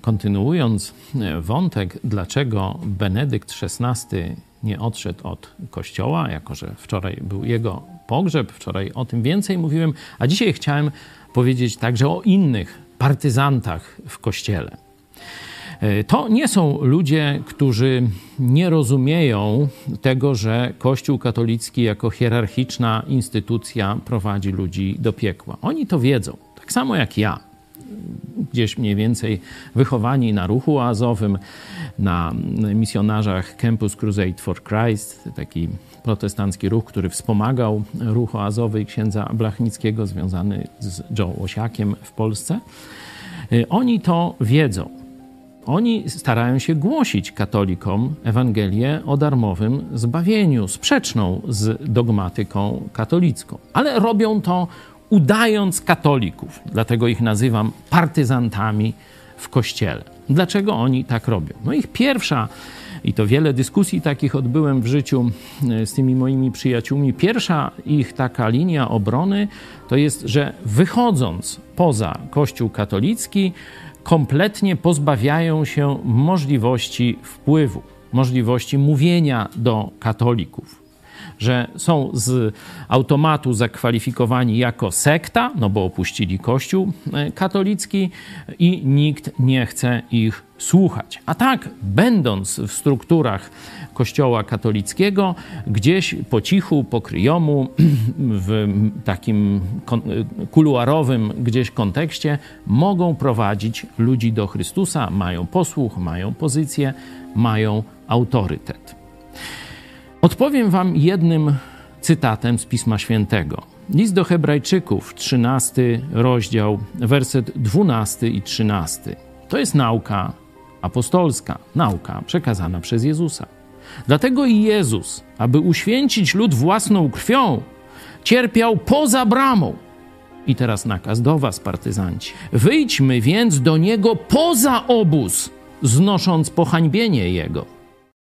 Kontynuując wątek, dlaczego Benedykt XVI nie odszedł od kościoła, jako że wczoraj był jego pogrzeb, wczoraj o tym więcej mówiłem, a dzisiaj chciałem powiedzieć także o innych partyzantach w kościele. To nie są ludzie, którzy nie rozumieją tego, że Kościół katolicki jako hierarchiczna instytucja prowadzi ludzi do piekła. Oni to wiedzą, tak samo jak ja. Gdzieś mniej więcej wychowani na ruchu oazowym, na misjonarzach Campus Crusade for Christ, taki protestancki ruch, który wspomagał ruch oazowy i księdza Blachnickiego związany z Joe Łosiakiem w Polsce. Oni to wiedzą. Oni starają się głosić katolikom Ewangelię o darmowym zbawieniu, sprzeczną z dogmatyką katolicką. Ale robią to udając katolików. Dlatego ich nazywam partyzantami w Kościele. Dlaczego oni tak robią? No ich pierwsza, i to wiele dyskusji takich odbyłem w życiu z tymi moimi przyjaciółmi, pierwsza ich taka linia obrony to jest, że wychodząc poza Kościół katolicki, kompletnie pozbawiają się możliwości wpływu, możliwości mówienia do katolików. Że są z automatu zakwalifikowani jako sekta, no bo opuścili Kościół katolicki i nikt nie chce ich słuchać. A tak, będąc w strukturach Kościoła katolickiego, gdzieś po cichu, po kryjomu, w takim kuluarowym gdzieś kontekście, mogą prowadzić ludzi do Chrystusa, mają posłuch, mają pozycję, mają autorytet. Odpowiem wam jednym cytatem z Pisma Świętego. List do Hebrajczyków, 13 rozdział, werset 12 i 13. To jest nauka apostolska, nauka przekazana przez Jezusa. Dlatego i Jezus, aby uświęcić lud własną krwią, cierpiał poza bramą. I teraz nakaz do was, partyzanci. Wyjdźmy więc do Niego poza obóz, znosząc pohańbienie Jego.